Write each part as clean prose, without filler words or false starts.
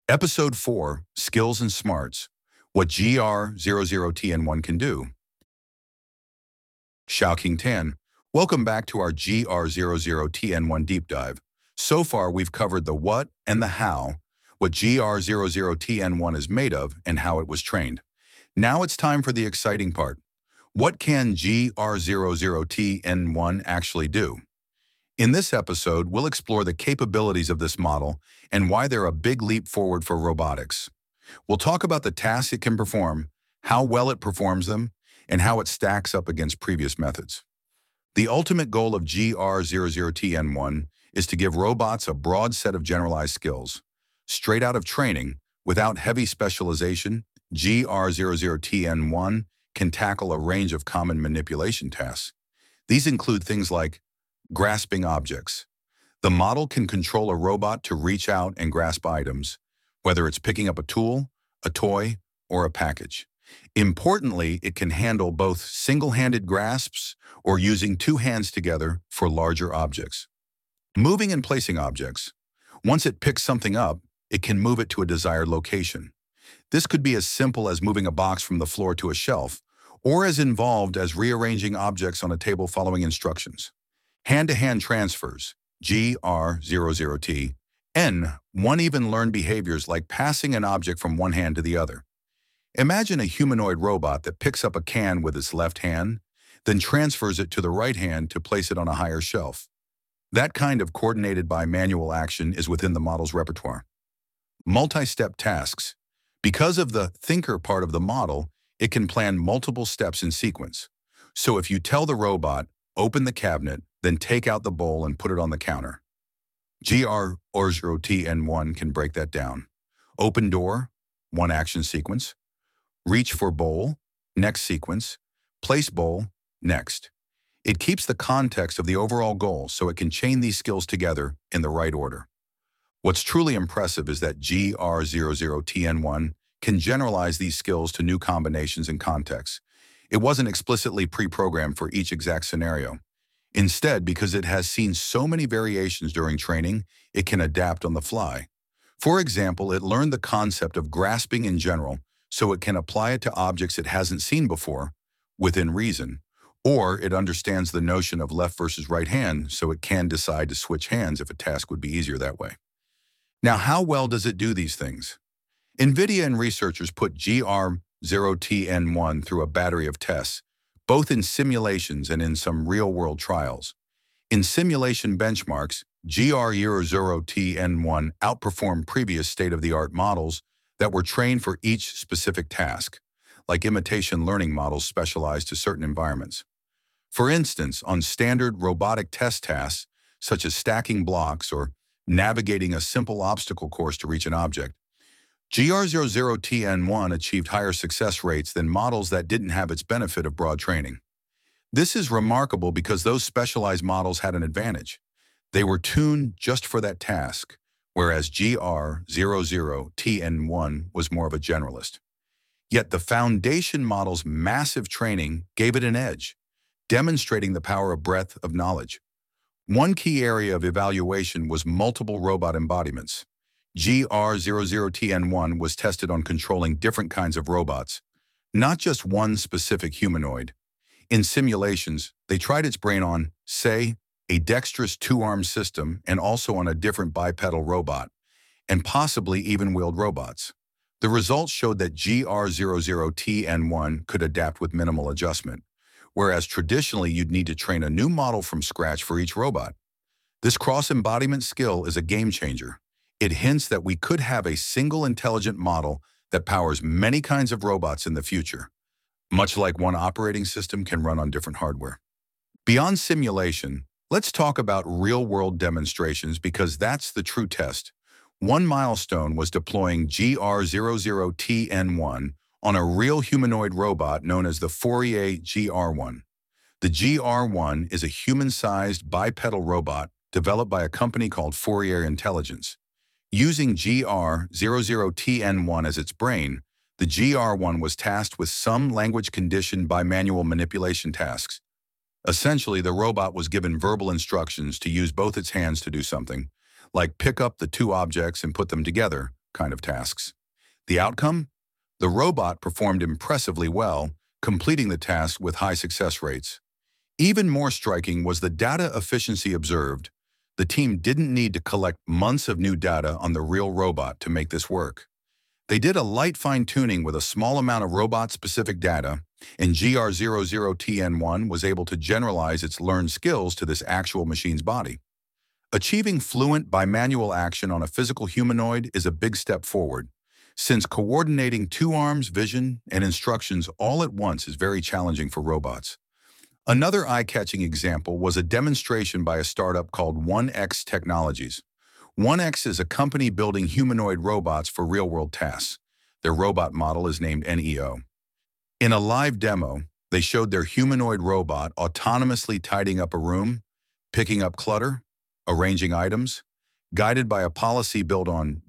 Episode 4, Skills and Smarts, what GR00TN1 can do. Xiaoqing Tan, welcome back to our GR00TN1 deep dive. So far, we've covered the what and the how, what GR00TN1 is made of, and how it was trained. Now it's time for the exciting part. What can GR00TN1 actually do? In this episode, we'll explore the capabilities of this model and why they're a big leap forward for robotics. We'll talk about the tasks it can perform, how well it performs them, and how it stacks up against previous methods. The ultimate goal of GR00TN1 is to give robots a broad set of generalized skills. Straight out of training, without heavy specialization, GR00TN1 can tackle a range of common manipulation tasks. These include things like grasping objects. The model can control a robot to reach out and grasp items, whether it's picking up a tool, a toy, or a package. Importantly, it can handle both single-handed grasps or using two hands together for larger objects. Moving and placing objects. Once it picks something up, it can move it to a desired location. This could be as simple as moving a box from the floor to a shelf, or as involved as rearranging objects on a table following instructions. Hand-to-hand transfers, GR00T, N1 even learned behaviors like passing an object from one hand to the other. Imagine a humanoid robot that picks up a can with its left hand, then transfers it to the right hand to place it on a higher shelf. That kind of coordinated by manual action is within the model's repertoire. Multi-step tasks. Because of the thinker part of the model, it can plan multiple steps in sequence. So if you tell the robot, open the cabinet, then take out the bowl and put it on the counter. GR00TN1 can break that down. Open door, one action sequence. Reach for bowl, next sequence. Place bowl, next. It keeps the context of the overall goal so it can chain these skills together in the right order. What's truly impressive is that GR00TN1 can generalize these skills to new combinations and contexts. It wasn't explicitly pre-programmed for each exact scenario. Instead, because it has seen so many variations during training, it can adapt on the fly. For example, it learned the concept of grasping in general, so it can apply it to objects it hasn't seen before, within reason. Or it understands the notion of left versus right hand, so it can decide to switch hands if a task would be easier that way. Now, how well does it do these things? NVIDIA and researchers put GR00TN1 through a battery of tests, both in simulations and in some real-world trials. In simulation benchmarks, GR00TN1 outperformed previous state-of-the-art models that were trained for each specific task, like imitation learning models specialized to certain environments. For instance, on standard robotic test tasks, such as stacking blocks or navigating a simple obstacle course to reach an object, GR00TN1 achieved higher success rates than models that didn't have its benefit of broad training. This is remarkable because those specialized models had an advantage. They were tuned just for that task, whereas GR00TN1 was more of a generalist. Yet the foundation model's massive training gave it an edge, demonstrating the power of breadth of knowledge. One key area of evaluation was multiple robot embodiments. GR00TN1 was tested on controlling different kinds of robots, not just one specific humanoid. In simulations, they tried its brain on, say, a dexterous two-arm system and also on a different bipedal robot, and possibly even wheeled robots. The results showed that GR00TN1 could adapt with minimal adjustment, whereas traditionally you'd need to train a new model from scratch for each robot. This cross-embodiment skill is a game changer. It hints that we could have a single intelligent model that powers many kinds of robots in the future, much like one operating system can run on different hardware. Beyond simulation, let's talk about real-world demonstrations because that's the true test. One milestone was deploying GR00TN1 on a real humanoid robot known as the Fourier GR1. The GR1 is a human-sized bipedal robot developed by a company called Fourier Intelligence. Using GR00TN1 as its brain, the GR1 was tasked with some language-conditioned bimanual manipulation tasks. Essentially, the robot was given verbal instructions to use both its hands to do something, like pick up the two objects and put them together, kind of tasks. The outcome? The robot performed impressively well, completing the task with high success rates. Even more striking was the data efficiency observed. The team didn't need to collect months of new data on the real robot to make this work. They did a light fine-tuning with a small amount of robot-specific data, and GR00TN1 was able to generalize its learned skills to this actual machine's body. Achieving fluent bimanual action on a physical humanoid is a big step forward, since coordinating two arms, vision, and instructions all at once is very challenging for robots. Another eye-catching example was a demonstration by a startup called 1X Technologies. 1X is a company building humanoid robots for real-world tasks. Their robot model is named NEO. In a live demo, they showed their humanoid robot autonomously tidying up a room, picking up clutter, arranging items, guided by a policy built on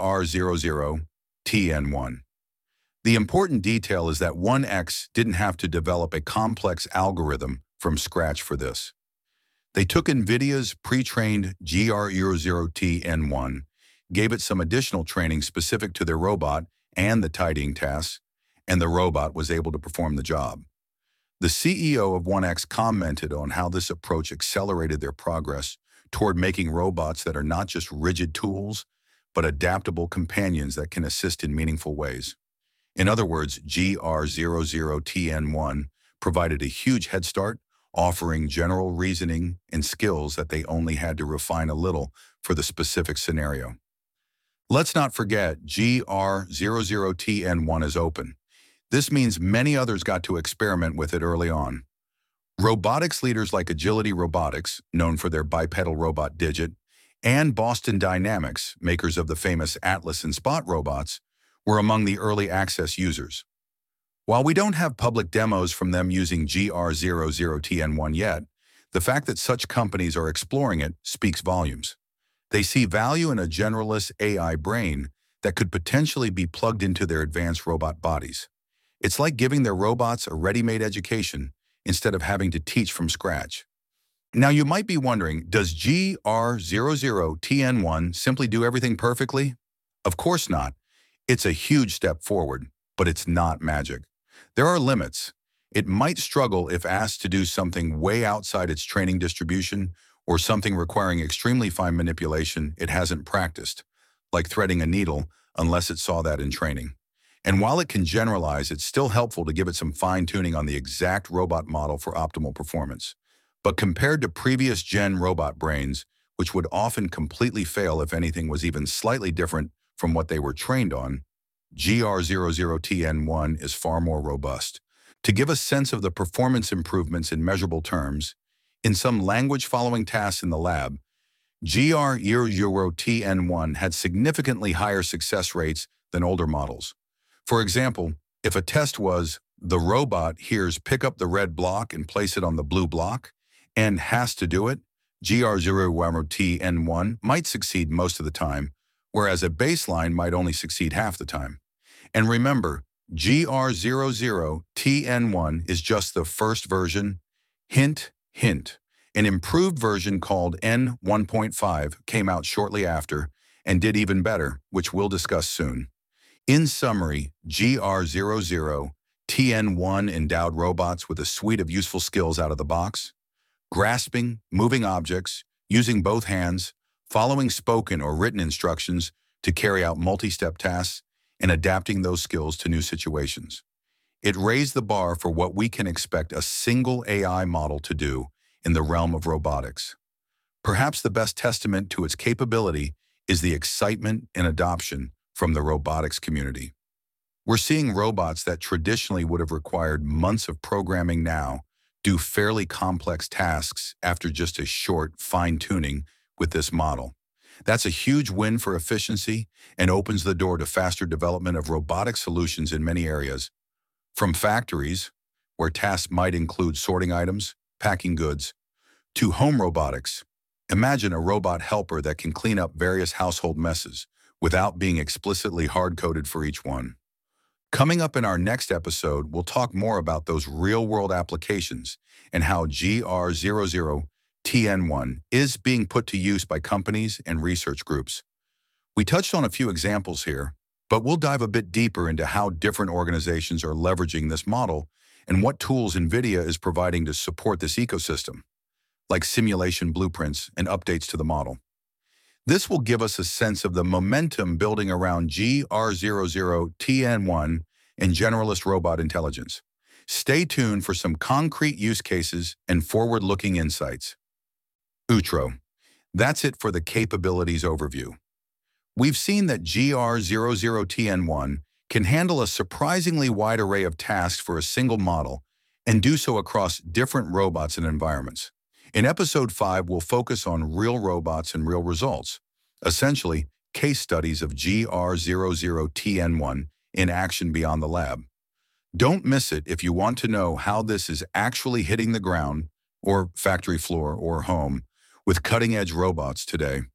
GR00TN1. The important detail is that 1X didn't have to develop a complex algorithm from scratch for this. They took NVIDIA's pre-trained GR00TN1, gave it some additional training specific to their robot and the tidying tasks, and the robot was able to perform the job. The CEO of 1X commented on how this approach accelerated their progress toward making robots that are not just rigid tools, but adaptable companions that can assist in meaningful ways. In other words, GR00TN1 provided a huge head start, offering general reasoning and skills that they only had to refine a little for the specific scenario. Let's not forget, GR00TN1 is open. This means many others got to experiment with it early on. Robotics leaders like Agility Robotics, known for their bipedal robot Digit, and Boston Dynamics, makers of the famous Atlas and Spot robots, were among the early access users. While we don't have public demos from them using GR00TN1 yet, the fact that such companies are exploring it speaks volumes. They see value in a generalist AI brain that could potentially be plugged into their advanced robot bodies. It's like giving their robots a ready-made education instead of having to teach from scratch. Now you might be wondering, does GR00TN1 simply do everything perfectly? Of course not. It's a huge step forward, but it's not magic. There are limits. It might struggle if asked to do something way outside its training distribution or something requiring extremely fine manipulation it hasn't practiced, like threading a needle, unless it saw that in training. And while it can generalize, it's still helpful to give it some fine-tuning on the exact robot model for optimal performance. But compared to previous gen robot brains, which would often completely fail if anything was even slightly different from what they were trained on, GR00TN1 is far more robust. To give a sense of the performance improvements in measurable terms, in some language-following tasks in the lab, GR00TN1 had significantly higher success rates than older models. For example, if a test was, the robot hears pick up the red block and place it on the blue block, and has to do it, GR00TN1 might succeed most of the time, whereas a baseline might only succeed half the time. And remember, GR00TN1 is just the first version. Hint, hint. An improved version called N1.5 came out shortly after and did even better, which we'll discuss soon. In summary, GR00TN1 endowed robots with a suite of useful skills out of the box: grasping, moving objects, using both hands, following spoken or written instructions to carry out multi-step tasks, and adapting those skills to new situations. It raised the bar for what we can expect a single AI model to do in the realm of robotics. Perhaps the best testament to its capability is the excitement and adoption from the robotics community. We're seeing robots that traditionally would have required months of programming now do fairly complex tasks after just a short fine-tuning with this model. That's a huge win for efficiency and opens the door to faster development of robotic solutions in many areas. From factories, where tasks might include sorting items, packing goods, to home robotics. Imagine a robot helper that can clean up various household messes without being explicitly hard-coded for each one. Coming up in our next episode, we'll talk more about those real-world applications and how GR00TN1 is being put to use by companies and research groups. We touched on a few examples here, but we'll dive a bit deeper into how different organizations are leveraging this model and what tools NVIDIA is providing to support this ecosystem, like simulation blueprints and updates to the model. This will give us a sense of the momentum building around GR00TN1 and generalist robot intelligence. Stay tuned for some concrete use cases and forward-looking insights. Outro. That's it for the capabilities overview. We've seen that GR00TN1 can handle a surprisingly wide array of tasks for a single model and do so across different robots and environments. In Episode 5, we'll focus on real robots and real results, essentially case studies of GR00TN1 in action beyond the lab. Don't miss it if you want to know how this is actually hitting the ground, or factory floor, or home, with cutting-edge robots today.